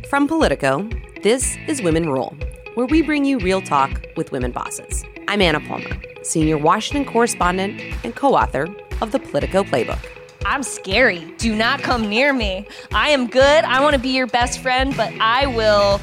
From Politico, this is Women Rule, where we bring you real talk with women bosses. I'm Anna Palmer, senior Washington correspondent and co-author of the Politico Playbook. I'm scary. Do not come near me. I am good. I want to be your best friend, but I will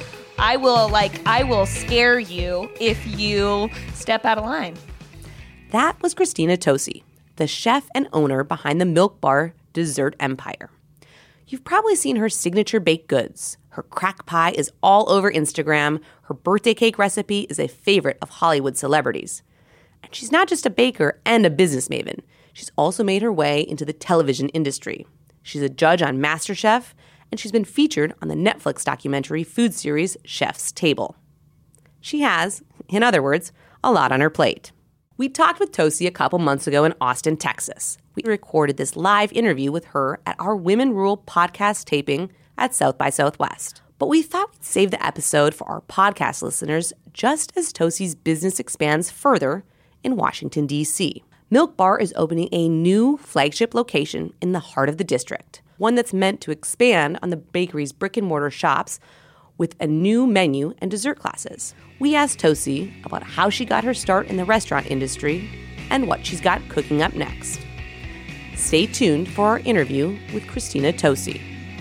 scare you if you step out of line. That was Christina Tosi, the chef and owner behind the Milk Bar dessert empire. You've probably seen her signature baked goods. Her crack pie is all over Instagram. Her birthday cake recipe is a favorite of Hollywood celebrities. And she's not just a baker and a business maven. She's also made her way into the television industry. She's a judge on MasterChef, and she's been featured on the Netflix documentary food series Chef's Table. She has, in other words, a lot on her plate. We talked with Tosi a couple months ago in Austin, Texas. We recorded this live interview with her at our Women Rule podcast taping at South by Southwest. But we thought we'd save the episode for our podcast listeners just as Tosi's business expands further in Washington, D.C. Milk Bar is opening a new flagship location in the heart of the district, one that's meant to expand on the bakery's brick-and-mortar shops with a new menu and dessert classes. We asked Tosi about how she got her start in the restaurant industry and what she's got cooking up next. Stay tuned for our interview with Christina Tosi.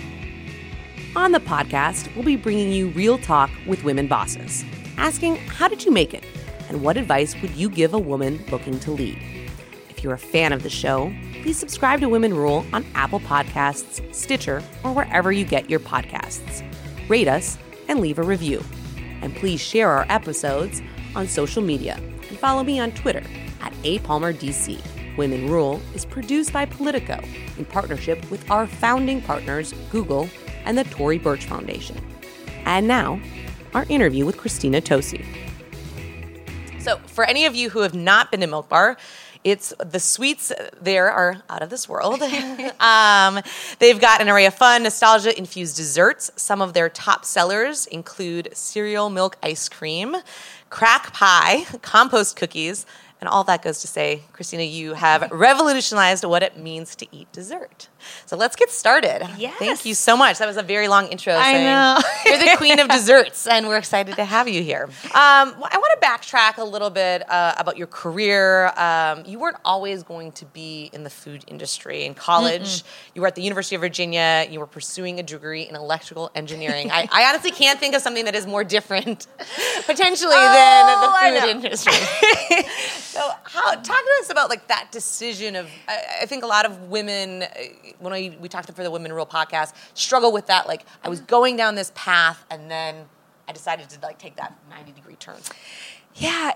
On the podcast, we'll be bringing you real talk with women bosses, asking how did you make it, and what advice would you give a woman looking to lead? If you're a fan of the show, please subscribe to Women Rule on Apple Podcasts, Stitcher, or wherever you get your podcasts. Rate us and leave a review. And please share our episodes on social media and follow me on Twitter at @APalmerDC. Women Rule is produced by Politico in partnership with our founding partners, Google and the Tory Burch Foundation. And now, our interview with Christina Tosi. So, for any of you who have not been to Milk Bar, the sweets there are out of this world. They've got an array of fun, nostalgia-infused desserts. Some of their top sellers include cereal milk ice cream, crack pie, compost cookies, and all that goes to say, Christina, you have revolutionized what it means to eat dessert. So let's get started. Yes. Thank you so much. That was a very long intro. I know. You're the queen of desserts, and we're excited to have you here. I want to backtrack a little bit about your career. You weren't always going to be in the food industry. In college, you were at the University of Virginia. You were pursuing a degree in electrical engineering. I honestly can't think of something that is more different, potentially, than the food industry. So talk to us about that decision of, I think a lot of women, when we talked for the Women Rule podcast, struggle with that. I was going down this path and then I decided to take that 90-degree turn. Yeah,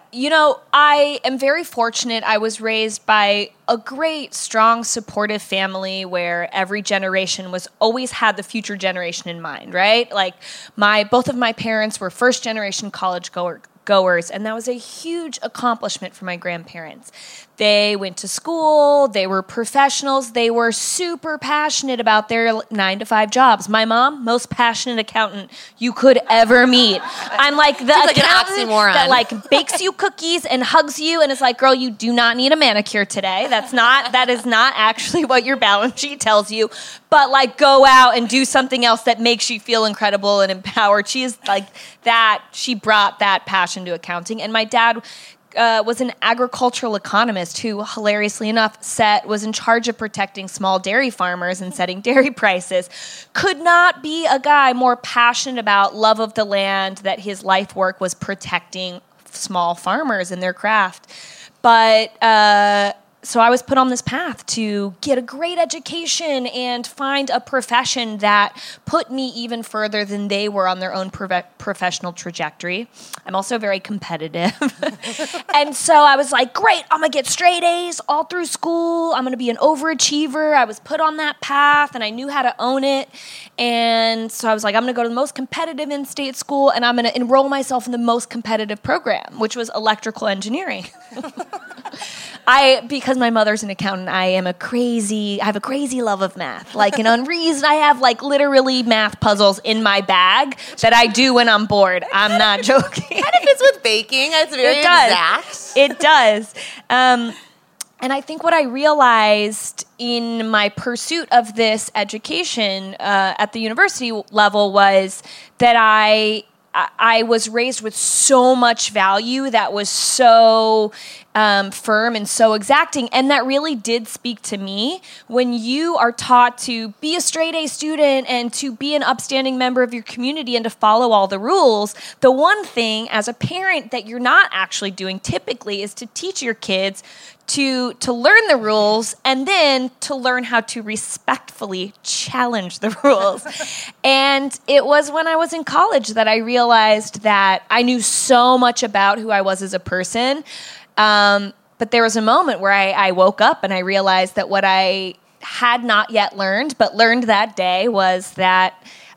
I am very fortunate. I was raised by a great, strong, supportive family where every generation always had the future generation in mind, right? Both of my parents were first-generation college goers, and that was a huge accomplishment for my grandparents. They went to school, they were professionals, they were super passionate about their 9-to-5 jobs. My mom, most passionate accountant you could ever meet. I'm the accountant that bakes you cookies and hugs you and is girl, you do not need a manicure today. That is not actually what your balance sheet tells you. But go out and do something else that makes you feel incredible and empowered. She is that. She brought that passion to accounting. And my dad was an agricultural economist who, hilariously enough, was in charge of protecting small dairy farmers and setting dairy prices. Could not be a guy more passionate about love of the land, that his life work was protecting small farmers and their craft. But so I was put on this path to get a great education and find a profession that put me even further than they were on their own professional trajectory. I'm also very competitive. And so I was great, I'm going to get straight A's all through school. I'm going to be an overachiever. I was put on that path and I knew how to own it. And so I was I'm going to go to the most competitive in-state school and I'm going to enroll myself in the most competitive program, which was electrical engineering. Because my mother's an accountant, I have a crazy love of math. An unreason, I have literally math puzzles in my bag that I do when I'm bored. I'm not joking. Kind of fits with baking. It's very exact. It does. And I think what I realized in my pursuit of this education at the university level was that I was raised with so much value that was so firm and so exacting, and that really did speak to me. When you are taught to be a straight A student and to be an upstanding member of your community and to follow all the rules, the one thing as a parent that you're not actually doing typically is to teach your kids to learn the rules and then to learn how to respectfully challenge the rules. And it was when I was in college that I realized that I knew so much about who I was as a person. But there was a moment where I woke up and I realized that what I had not yet learned, but learned that day, was that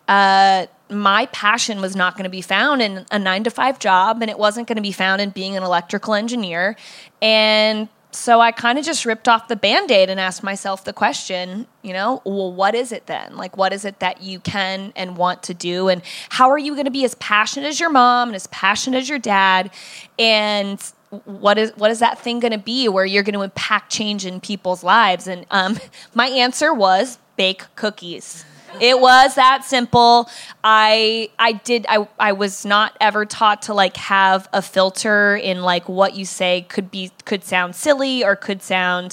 my passion was not going to be found in a 9-to-5 job, and it wasn't going to be found in being an electrical engineer. And so I kind of just ripped off the Band-Aid and asked myself the question, well, what is it then? Like, what is it that you can and want to do? And how are you going to be as passionate as your mom and as passionate as your dad? And what is that thing going to be where you're going to impact change in people's lives? And my answer was bake cookies. It was that simple. I was not ever taught to like have a filter in like what you say could sound silly or could sound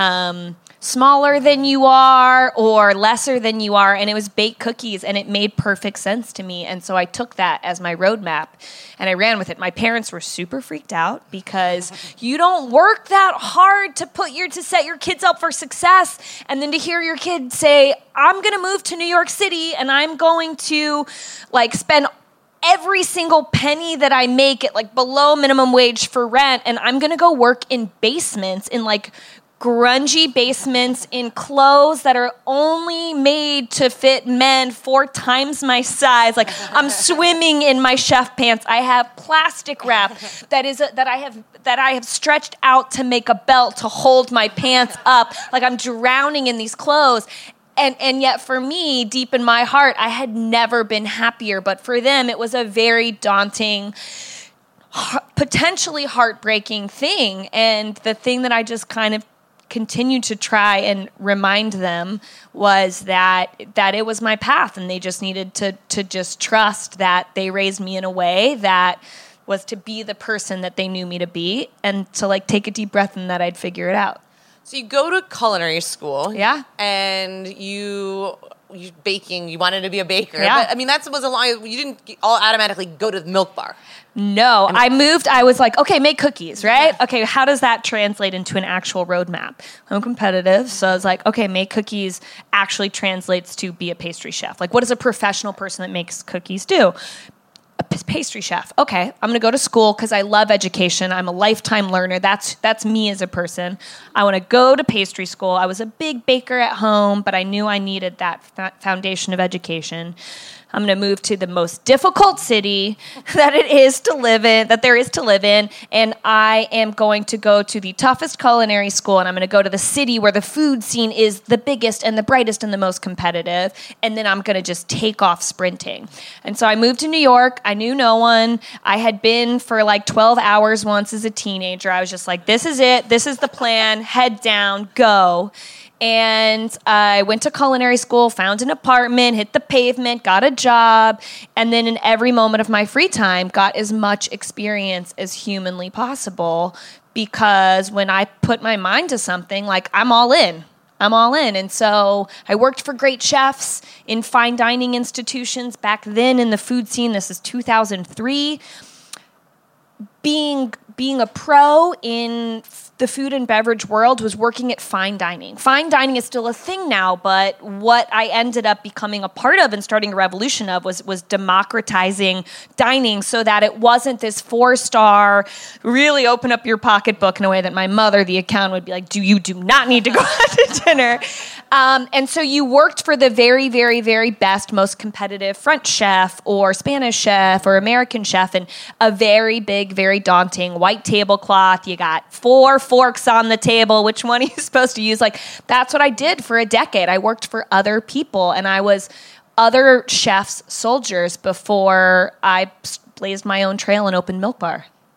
smaller than you are or lesser than you are. And it was baked cookies, and it made perfect sense to me. And so I took that as my roadmap and I ran with it. My parents were super freaked out because you don't work that hard to set your kids up for success. And then to hear your kid say, I'm going to move to New York City and I'm going to like spend every single penny that I make at like below minimum wage for rent, and I'm going to go work in basements, in like grungy basements, in clothes that are only made to fit men 4 times my size. Like, I'm swimming in my chef pants. I have plastic wrap that I have stretched out to make a belt to hold my pants up. Like, I'm drowning in these clothes. And yet for me, deep in my heart, I had never been happier. But for them, it was a very daunting, potentially heartbreaking thing. And the thing that I just kind of continued to try and remind them was that it was my path, and they just needed to just trust that they raised me in a way that was to be the person that they knew me to be, and to like take a deep breath and that I'd figure it out. So you go to culinary school. Yeah. And you baking, you wanted to be a baker. Yeah. But I mean, you didn't all automatically go to the Milk Bar. No, I moved. I was like, okay, make cookies, right? Okay, how does that translate into an actual roadmap? I'm competitive, so I was like, okay, make cookies actually translates to be a pastry chef. Like, what does a professional person that makes cookies do? A pastry chef. Okay, I'm going to go to school because I love education. I'm a lifetime learner. That's me as a person. I want to go to pastry school. I was a big baker at home, but I knew I needed that foundation of education. I'm going to move to the most difficult city that there is to live in, and I am going to go to the toughest culinary school, and I'm going to go to the city where the food scene is the biggest and the brightest and the most competitive, and then I'm going to just take off sprinting. And so I moved to New York. I knew no one. I had been for like 12 hours once as a teenager. I was just like, this is it. This is the plan. Head down. Go. And I went to culinary school, found an apartment, hit the pavement, got a job, and then in every moment of my free time, got as much experience as humanly possible, because when I put my mind to something, like, I'm all in. And so I worked for great chefs in fine dining institutions back then in the food scene. This is 2003. Being a pro in the food and beverage world was working at fine dining. Fine dining is still a thing now, but what I ended up becoming a part of and starting a revolution of was democratizing dining, so that it wasn't this 4-star, really open up your pocketbook in a way that my mother, the accountant, would be like, you do not need to go out to dinner. And so you worked for the very, very, very best, most competitive French chef or Spanish chef or American chef, and a very big, very daunting white tablecloth. You got 4 forks on the table. Which one are you supposed to use? Like, that's what I did for a decade. I worked for other people, and I was other chefs' soldiers before I blazed my own trail and opened Milk Bar.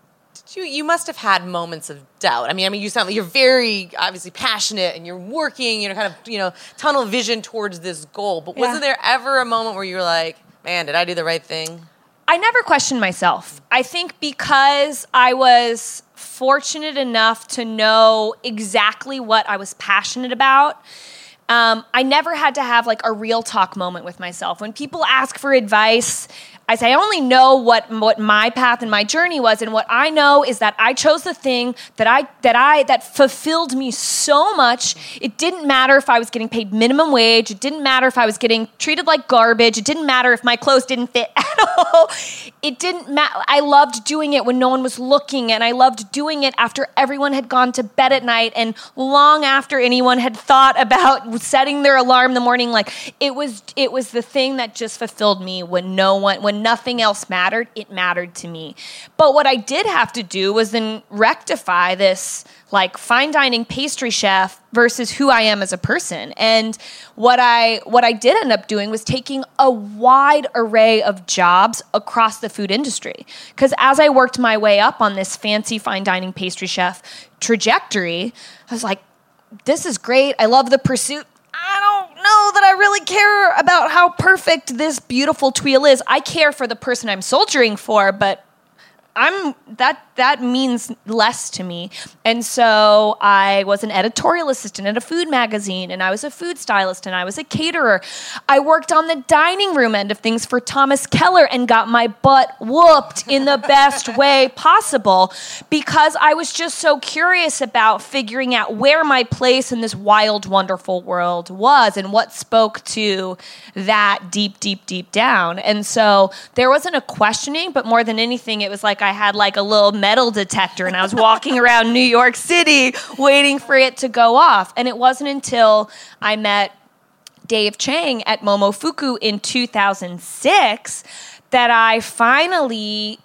You must have had moments of doubt. I mean, you sound like you're very obviously passionate and you're working, kind of, tunnel vision towards this goal. But wasn't there ever a moment where you were like, man, did I do the right thing? I never questioned myself. I think because I was fortunate enough to know exactly what I was passionate about, I never had to have like a real talk moment with myself. When people ask for advice, I say, I only know what my path and my journey was, and what I know is that I chose the thing that fulfilled me so much. It didn't matter if I was getting paid minimum wage. It didn't matter if I was getting treated like garbage. It didn't matter if my clothes didn't fit at all. It didn't matter. I loved doing it when no one was looking, and I loved doing it after everyone had gone to bed at night and long after anyone had thought about setting their alarm in the morning. Like it was the thing that just fulfilled me when nothing else mattered. It mattered to me. But what I did have to do was then rectify this like fine dining pastry chef versus who I am as a person. And what I did end up doing was taking a wide array of jobs across the food industry. Because as I worked my way up on this fancy fine dining pastry chef trajectory, I was like, this is great. I love the pursuit. I don't know that I really care about how perfect this beautiful tuile is. I care for the person I'm soldiering for, but that means less to me. And so I was an editorial assistant at a food magazine, and I was a food stylist, and I was a caterer. I worked on the dining room end of things for Thomas Keller and got my butt whooped in the best way possible because I was just so curious about figuring out where my place in this wild, wonderful world was and what spoke to that deep, deep, deep down. And so there wasn't a questioning, but more than anything, it was like I had like a little metal detector and I was walking around New York City waiting for it to go off. And it wasn't until I met Dave Chang at Momofuku in 2006 that I finally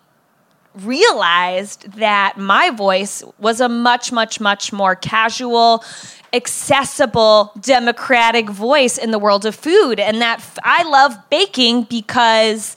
realized that my voice was a much, much, much more casual, accessible, democratic voice in the world of food. And that I love baking because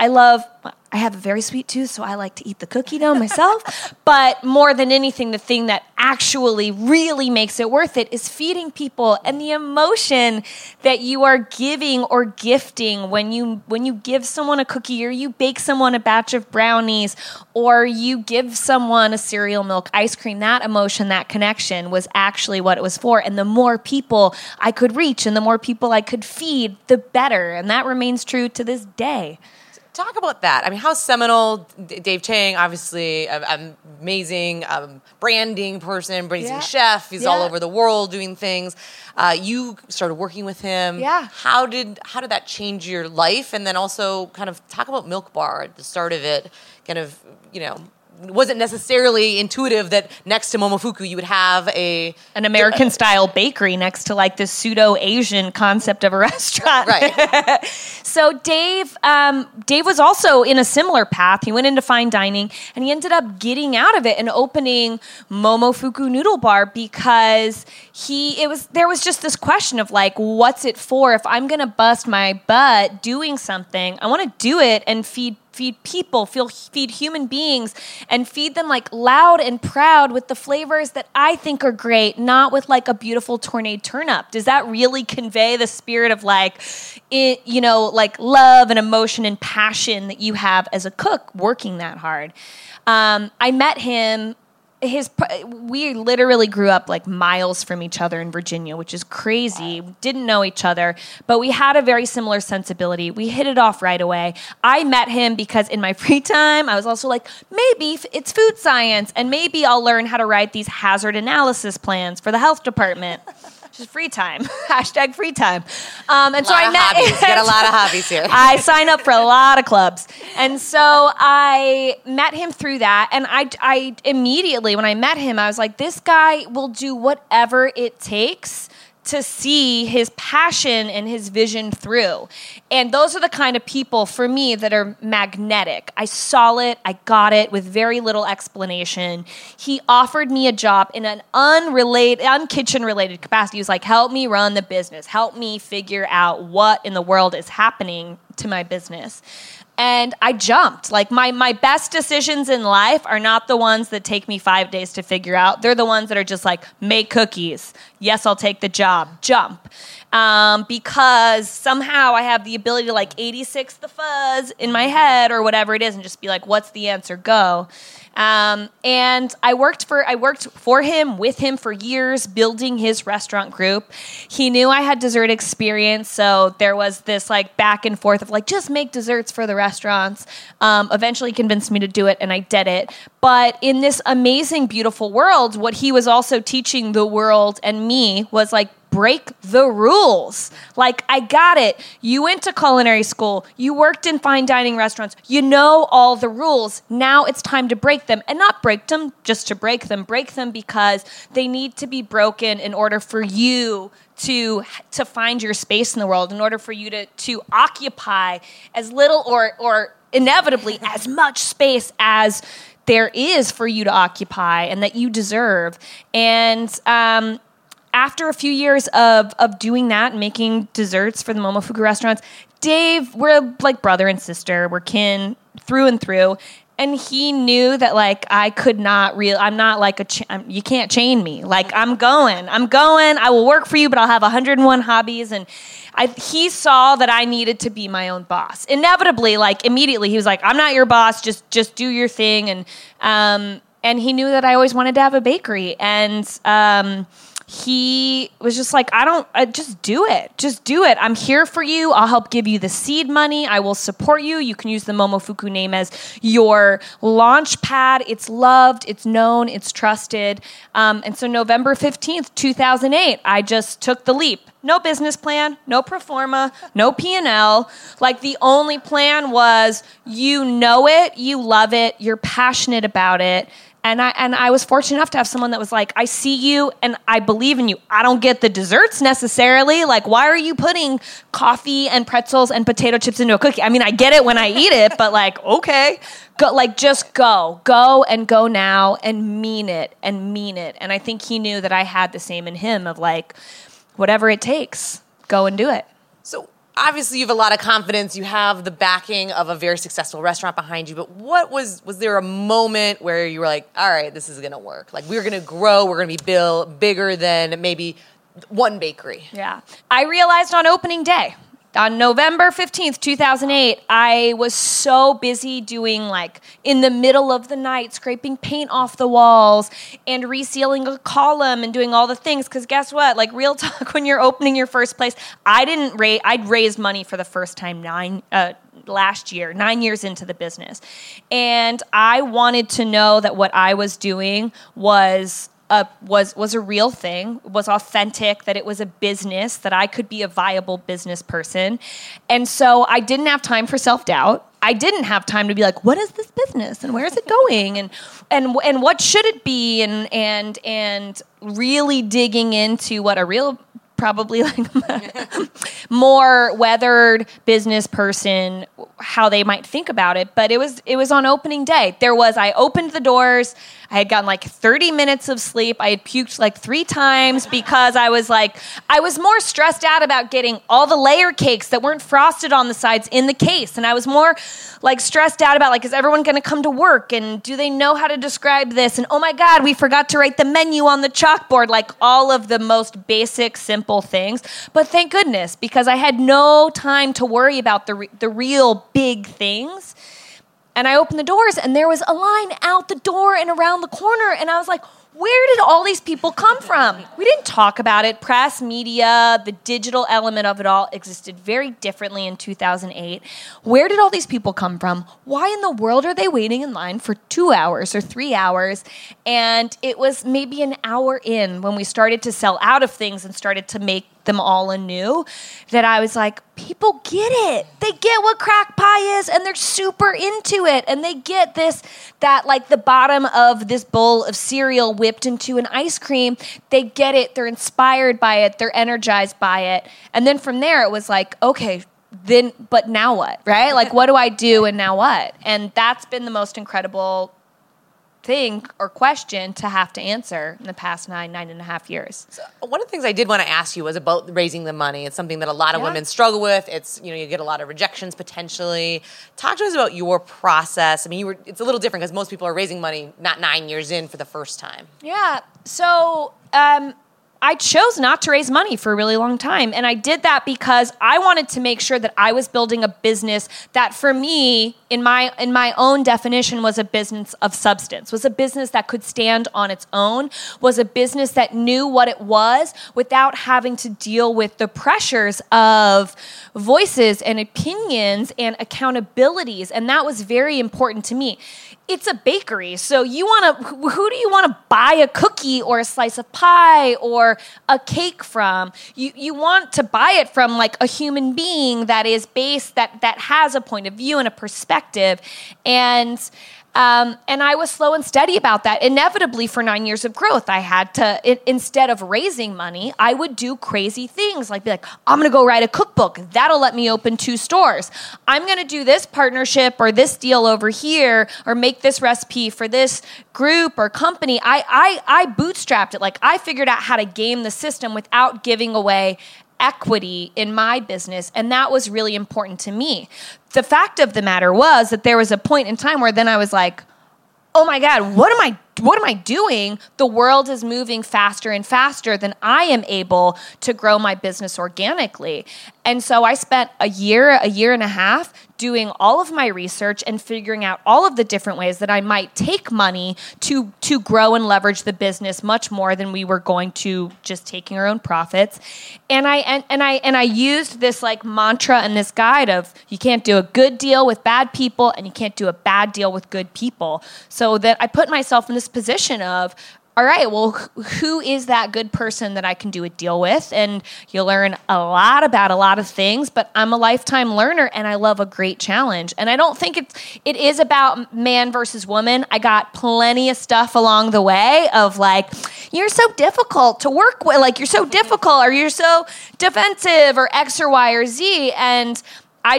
I have a very sweet tooth, so I like to eat the cookie dough myself. But more than anything, the thing that actually really makes it worth it is feeding people, and the emotion that you are giving or gifting when you give someone a cookie, or you bake someone a batch of brownies, or you give someone a cereal milk ice cream. That emotion, that connection was actually what it was for. And the more people I could reach and the more people I could feed, the better. And that remains true to this day. Talk about that. I mean, how seminal, Dave Chang, obviously an amazing branding person, amazing chef. He's all over the world doing things. You started working with him. Yeah. How did that change your life? And then also kind of talk about Milk Bar at the start of it. Kind of, wasn't necessarily intuitive that next to Momofuku you would have an American-style bakery next to like this pseudo-Asian concept of a restaurant. Right. So Dave was also in a similar path. He went into fine dining, and he ended up getting out of it and opening Momofuku Noodle Bar because there was just this question of like, what's it for? If I'm going to bust my butt doing something, I want to do it and feed people, feed human beings, and feed them like loud and proud with the flavors that I think are great, not with like a beautiful tornado turn-up. Does that really convey the spirit of like love and emotion and passion that you have as a cook working that hard? I met him. We literally grew up like miles from each other in Virginia, which is crazy. We didn't know each other, but we had a very similar sensibility. We hit it off right away. I met him because in my free time, I was also like, maybe it's food science, and maybe I'll learn how to write these hazard analysis plans for the health department. Just free time. # free time. And so I met him. Got a lot of hobbies here. I sign up for a lot of clubs. And so I met him through that. And I immediately, when I met him, I was like, this guy will do whatever it takes to see his passion and his vision through. And those are the kind of people, for me, that are magnetic. I saw it. I got it with very little explanation. He offered me a job in an unkitchen-related capacity. He was like, help me run the business. Help me figure out what in the world is happening to my business. And I jumped. Like my best decisions in life are not the ones that take me 5 days to figure out. They're the ones that are just like, make cookies. Yes, I'll take the job. Jump. Because somehow I have the ability to like 86 the fuzz in my head or whatever it is and just be like, what's the answer? Go. And I worked for him, with him for years, building his restaurant group. He knew I had dessert experience, so there was this like back and forth of like, just make desserts for the restaurants. Eventually convinced me to do it, and I did it. But in this amazing, beautiful world, what he was also teaching the world and me was like, break the rules. Like, I got it. You went to culinary school. You worked in fine dining restaurants. You know all the rules. Now it's time to break them. And not break them just to break them. Break them because they need to be broken in order for you to find your space in the world, in order for you to occupy as little or inevitably as much space as there is for you to occupy and that you deserve. And after a few years of doing that and making desserts for the Momofuku restaurants, Dave, we're like brother and sister. We're kin through and through. And he knew that like I could not I'm not like you can't chain me. Like I'm going. I will work for you, but I'll have 101 hobbies. And he saw that I needed to be my own boss. Inevitably, like immediately, he was like, "I'm not your boss. Just do your thing." And he knew that I always wanted to have a bakery. And he was just like, just do it. Just do it. I'm here for you. I'll help give you the seed money. I will support you. You can use the Momofuku name as your launch pad. It's loved. It's known. It's trusted. And so November 15th, 2008, I just took the leap. No business plan, no pro forma, no P&L. Like the only plan was, you know it, you love it, you're passionate about it. And I was fortunate enough to have someone that was like, I see you and I believe in you. I don't get the desserts necessarily. Like, why are you putting coffee and pretzels and potato chips into a cookie? I mean, I get it when I eat it, but like, okay. Go, like, just go. Go and go now and mean it and mean it. And I think he knew that I had the same in him of like, whatever it takes, go and do it. So obviously, you have a lot of confidence. You have the backing of a very successful restaurant behind you. But what was there a moment where you were like, all right, this is going to work? Like, we're going to grow. We're going to be bigger than maybe one bakery. Yeah. I realized on opening day, on November 15th, 2008, I was so busy doing like in the middle of the night, scraping paint off the walls and resealing a column and doing all the things. Because guess what? Like real talk, when you're opening your first place, I'd raised money for the first time last year, 9 years into the business. And I wanted to know that what I was doing was a real thing, was authentic, that it was a business, that I could be a viable business person. And so I didn't have time for self-doubt. I didn't have time to be like, what is this business and where is it going and what should it be and really digging into what a real, probably like more weathered business person, how they might think about it. But it was on opening day. I opened the doors. I had gotten like 30 minutes of sleep. I had puked like 3 times because I was more stressed out about getting all the layer cakes that weren't frosted on the sides in the case. And I was more like stressed out about like, is everyone going to come to work? And do they know how to describe this? And oh my God, we forgot to write the menu on the chalkboard, like all of the most basic, simple things. But thank goodness, because I had no time to worry about the real big things. And I opened the doors, and there was a line out the door and around the corner, and I was like, where did all these people come from? We didn't talk about it. Press, media, the digital element of it all existed very differently in 2008. Where did all these people come from? Why in the world are they waiting in line for 2 hours or 3 hours? And it was maybe an hour in when we started to sell out of things and started to make them all anew, that I was like, people get it. They get what crack pie is, and they're super into it. And they get that like the bottom of this bowl of cereal whipped into an ice cream. They get it. They're inspired by it. They're energized by it. And then from there, it was like, okay, then, but now what, right? Like, what do I do and now what? And that's been the most incredible thing or question to have to answer in the past 9.5 years. So one of the things I did want to ask you was about raising the money. It's something that a lot of women struggle with. It's, you get a lot of rejections potentially. Talk to us about your process. I mean, it's a little different because most people are raising money not 9 years in for the first time. Yeah. So, I chose not to raise money for a really long time. And I did that because I wanted to make sure that I was building a business that for me, in my own definition, was a business of substance, was a business that could stand on its own, was a business that knew what it was without having to deal with the pressures of voices and opinions and accountabilities. And that was very important to me. It's a bakery, so who do you want to buy a cookie or a slice of pie or a cake from? You want to buy it from like a human being that is based, that has a point of view and a perspective. And I was slow and steady about that. Inevitably, for 9 years of growth, I had to, instead of raising money, I would do crazy things like be like, I'm going to go write a cookbook. That'll let me open 2 stores. I'm going to do this partnership or this deal over here or make this recipe for this group or company. I bootstrapped it. Like I figured out how to game the system without giving away equity in my business, and that was really important to me. The fact of the matter was that there was a point in time where then I was like, oh my God, what am I doing? The world is moving faster and faster than I am able to grow my business organically. And so I spent a year and a half doing all of my research and figuring out all of the different ways that I might take money to grow and leverage the business much more than we were going to just taking our own profits. And I used this like mantra and this guide of you can't do a good deal with bad people and you can't do a bad deal with good people. So that I put myself in this position of, all right, well, who is that good person that I can do a deal with? And you learn a lot about a lot of things, but I'm a lifetime learner and I love a great challenge. And I don't think it is about man versus woman. I got plenty of stuff along the way of like, you're so difficult to work with, like you're so difficult or you're so defensive or X or Y or Z. And I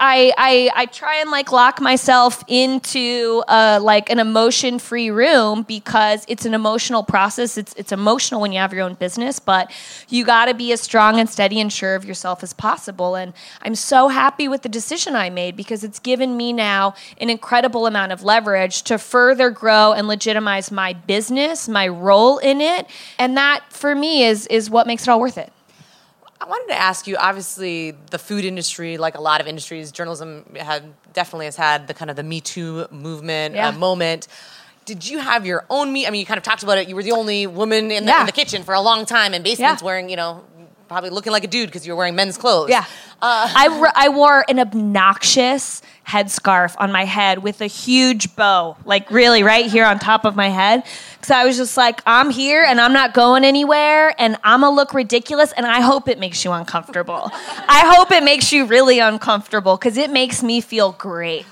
try and like lock myself into like an emotion-free room because it's an emotional process. It's emotional when you have your own business, but you got to be as strong and steady and sure of yourself as possible. And I'm so happy with the decision I made because it's given me now an incredible amount of leverage to further grow and legitimize my business, my role in it. And that for me is what makes it all worth it. I wanted to ask you, obviously, the food industry, like a lot of industries, journalism definitely has had the kind of the Me Too movement moment. Did you have your own I mean, you kind of talked about it. You were the only woman in the kitchen for a long time in basements wearing, probably looking like a dude because you were wearing men's clothes. Yeah. I wore an obnoxious headscarf on my head with a huge bow, like really right here on top of my head. Because I was just like, I'm here and I'm not going anywhere and I'm going to look ridiculous and I hope it makes you uncomfortable. I hope it makes you really uncomfortable because it makes me feel great.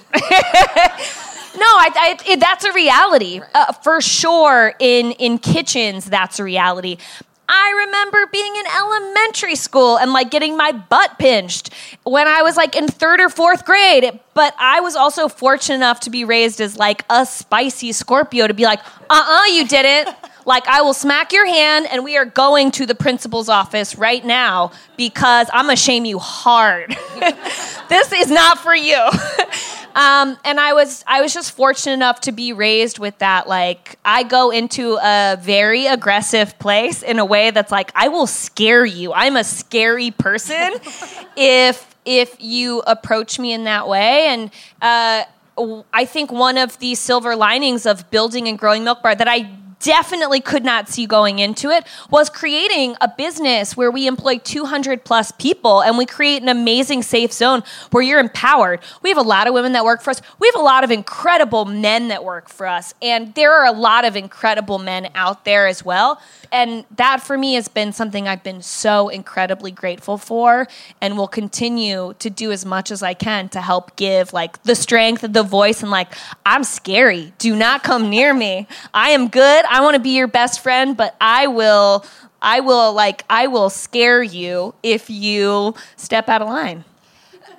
No, that's a reality. For sure, in kitchens, that's a reality. I remember being in elementary school and like getting my butt pinched when I was like in 3rd or 4th grade. But I was also fortunate enough to be raised as like a spicy Scorpio to be like, you didn't. Like, I will smack your hand and we are going to the principal's office right now because I'm going to shame you hard. This is not for you. And I was just fortunate enough to be raised with that. Like, I go into a very aggressive place in a way that's like, I will scare you. I'm a scary person if you approach me in that way. And I think one of the silver linings of building and growing Milk Bar that I definitely could not see going into it was creating a business where we employ 200 plus people and we create an amazing safe zone where you're empowered. We have a lot of women that work for us. We have a lot of incredible men that work for us. And there are a lot of incredible men out there as well. And that for me has been something I've been so incredibly grateful for and will continue to do as much as I can to help give like the strength, the voice, and like, I'm scary. Do not come near me. I am good. I want to be your best friend, but I will scare you if you step out of line.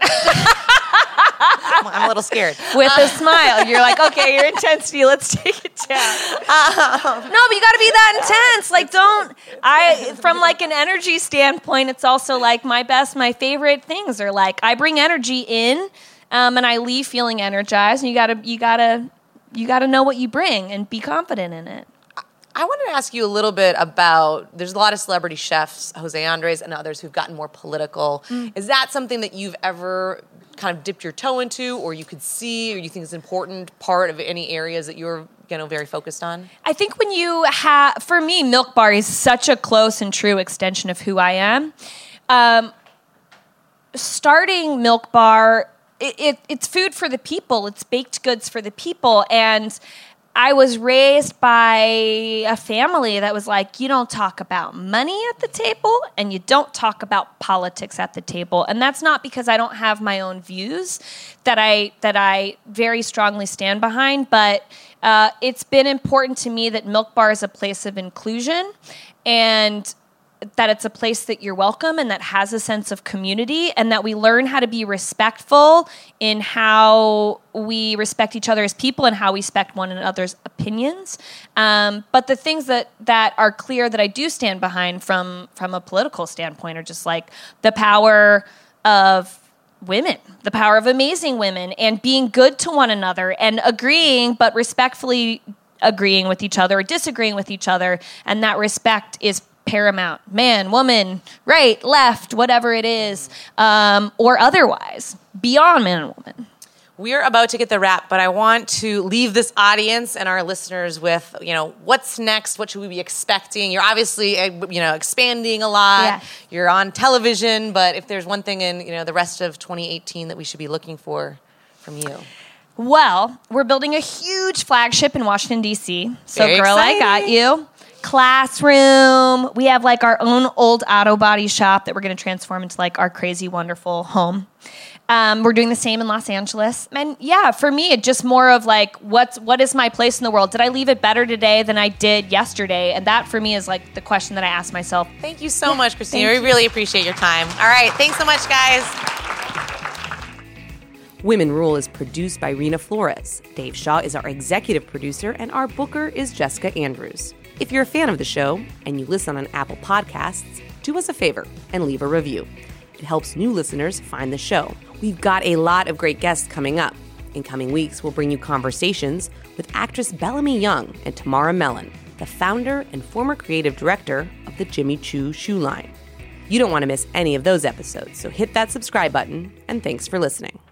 I'm a little scared. With a smile. You're like, okay, your intensity, let's take it down. No, but you got to be that intense. Like, from like an energy standpoint, it's also like my favorite things are like, I bring energy in and I leave feeling energized. And you gotta know what you bring and be confident in it. I wanted to ask you a little bit about, there's a lot of celebrity chefs, Jose Andres and others who've gotten more political. Is that something that you've ever kind of dipped your toe into, or you could see, or you think is an important part of any areas that you're very focused on? I think when you for me, Milk Bar is such a close and true extension of who I am. Starting Milk Bar, it's food for the people. It's baked goods for the people. And I was raised by a family that was like, you don't talk about money at the table and you don't talk about politics at the table. And that's not because I don't have my own views that I very strongly stand behind, but it's been important to me that Milk Bar is a place of inclusion and that it's a place that you're welcome and that has a sense of community, and that we learn how to be respectful in how we respect each other as people and how we respect one another's opinions. But the things that are clear that I do stand behind from a political standpoint are just like the power of women, the power of amazing women, and being good to one another and agreeing, but respectfully agreeing with each other or disagreeing with each other. And that respect is paramount. Man, woman, right, left, whatever it is, or otherwise, beyond man and woman. We're about to get the wrap, but I want to leave this audience and our listeners with, what's next? What should we be expecting? You're obviously, expanding a lot. Yeah. You're on television, but if there's one thing in, the rest of 2018 that we should be looking for from you. Well, we're building a huge flagship in Washington, D.C. So, Very girl, exciting. I got you. Classroom. We have like our own old auto body shop that we're going to transform into like our crazy, wonderful home. We're doing the same in Los Angeles. And yeah, for me, it's just more of like, what is my place in the world? Did I leave it better today than I did yesterday? And that for me is like the question that I ask myself. Thank you so much, Christina. We really appreciate your time. All right. Thanks so much, guys. Women Rule is produced by Rena Flores. Dave Shaw is our executive producer, and our booker is Jessica Andrews. If you're a fan of the show and you listen on Apple Podcasts, do us a favor and leave a review. It helps new listeners find the show. We've got a lot of great guests coming up. In coming weeks, we'll bring you conversations with actress Bellamy Young and Tamara Mellon, the founder and former creative director of the Jimmy Choo shoe line. You don't want to miss any of those episodes, so hit that subscribe button, and thanks for listening.